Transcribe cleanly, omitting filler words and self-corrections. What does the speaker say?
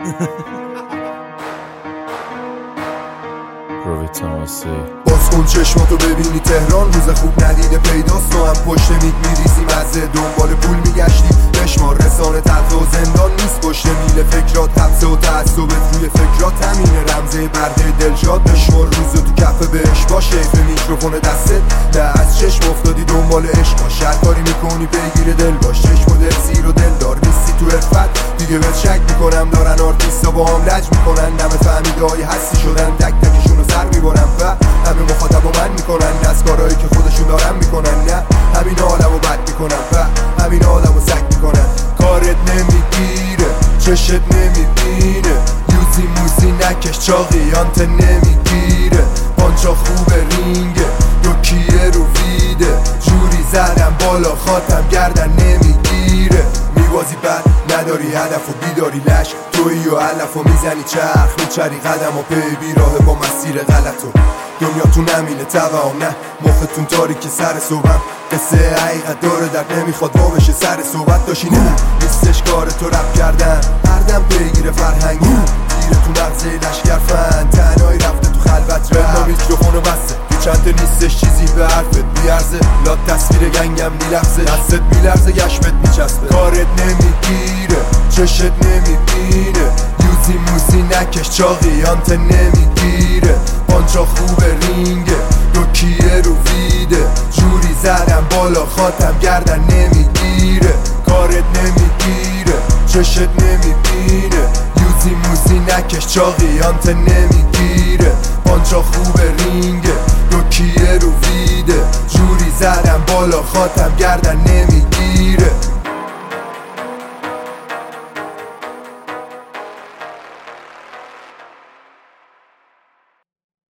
باز کن چشماتو ببینی تهران روز خوب ندیده پیداست. ما هم پشت میل میریزیم از دنبال پول میگشتیم. بشمار رسانه تلخ و زندان نیست پشت میل فکرات. حبسه و تعصبت روی فکرات همینه رمزه برده دلشاد. بشمار روزو تو کف بهش باشه به میکروفون دستت نه از چشم افتادی دنبال عشق باش. هر کاری میکنی بگیره دل باش. چشم و دل سیر و دلدار نیستی تو عرفت دیگه بهت شک میکنم. دارن آرتیستا با هم لج میکنن نمه فهمیده های هستی شدن تک تکشونو سر میبرن و همه مخاطب و من میکنن از کارهایی که خودشون دارن میکنن. نه همین عالمو بد میکنن و همین آدمو سگ میکنن. کارت نمیگیره چشت نمیبینه یوزی موزی نکش چاقیانت نمیگیره. پانچا خوبه رینگه دوکیه رو ویده جوری زدم بالا خاتم گردن نمیگیره. میبازی بد نداری هدف و بیداری لش تویی و علف و میزنی چرخ میچری قدم و پی بیراه با مسیر غلطو. دنیاتون همینه توهم نه مختون تاریکی سر صبحم. قصه حقیقت داره در نمیخواد با بشه سر صحبت داشتی نه نیستش کار تو رپ کردن هر دم پیگیر فرهنگی تیره تو مغزه لشگر فن تنهایی رفته تو خلوت رپ میکروفونو بسته تو چند نیستش چیزی به حرفت بیارزه لا تصویر گنگم نیلفظه دستت بیلرزه گشمت میچسبه. کارت نمیگیره چشت نمیبینه یوزی موزی نکش چاقیانت نمیگیره. پانچا خوبه رینگه دوکیه رو ویده جوری زدم بالا خاتم گردن نمیگیره. کارت نمیگیره چشت نمیبینه یوزی موزی نکش چاقیانت نمیگیره. پانچا خوبه رینگه دوکیه رو ویده جوری زدم بالا خاتم گردن نمیگیره.